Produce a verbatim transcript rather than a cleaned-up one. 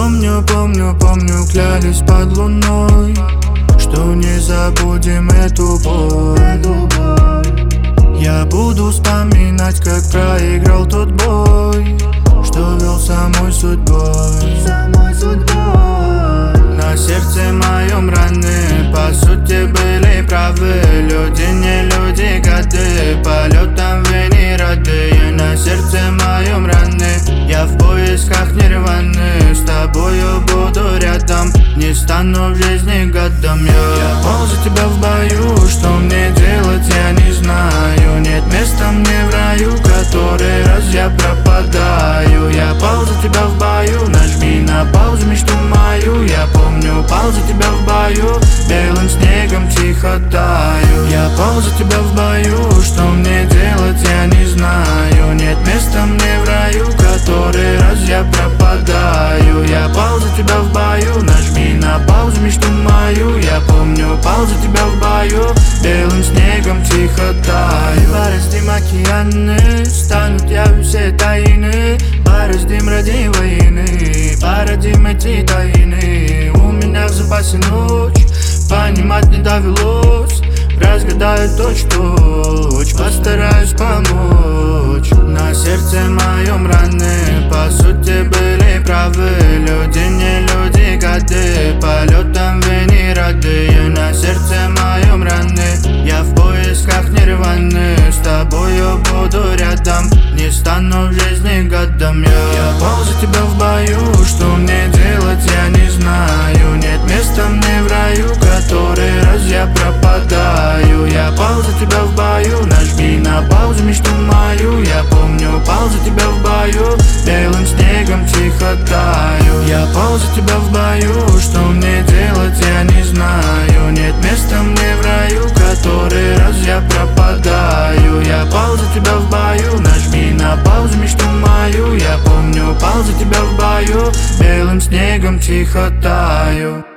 Помню, помню, помню, клялись под луной, что не забудем эту боль. Я буду вспоминать, как проиграл тот бой, что вел самой судьбой. На сердце моем раны, по сути, были правы. Люди, не люди, годы, полетом вы не рады. На сердце моем раны, я в поисках нирваны. С тобою буду рядом, не стану в жизни годом. Я, я пол за тебя в бою, что мне делать, я не знаю. Нет места мне в раю, который раз я пропадаю. Я пол за тебя в бою, нажми на паузу мечту мою. Я помню, пал за тебя в бою, белым снегом тихо таю. Я пал за тебя в бою, что мне делать, я не знаю. Нет места мне в раю, который раз я пропадаю. Я пал за тебя в бою, нажми на паузу мечту мою. Я помню, пал за тебя в бою, белым снегом тихо таю. Бороздим океаны, станут явью все тайны. Бороздим ради войны, породим эти тайны. У меня в запасе ночь, понимать не довелось. Разгадаю точь-в-точь, постараюсь помочь. На сердце моем раны, по сути, были правы. Люди, не люди, годы, полетом вы не рады. На сердце моем раны, я в поисках нирваны. С тобою буду рядом, не стану в жизни годом. Я, я пал за тебя в бою, что мне делать, я не знаю. Нет места мне в раю, который раз я пропадаю. Я пал за тебя в бою, нажми на паузу мечту мою. Я помню, пал за тебя в бою, белым снегом тихо таю. Я пал за тебя в бою, что мне делать, я не знаю. Нет места мне в раю, который раз я пропадаю. Я пал за тебя в бою, нажми на паузу мечту мою. Я помню, пал за тебя в бою, белым снегом тихо таю.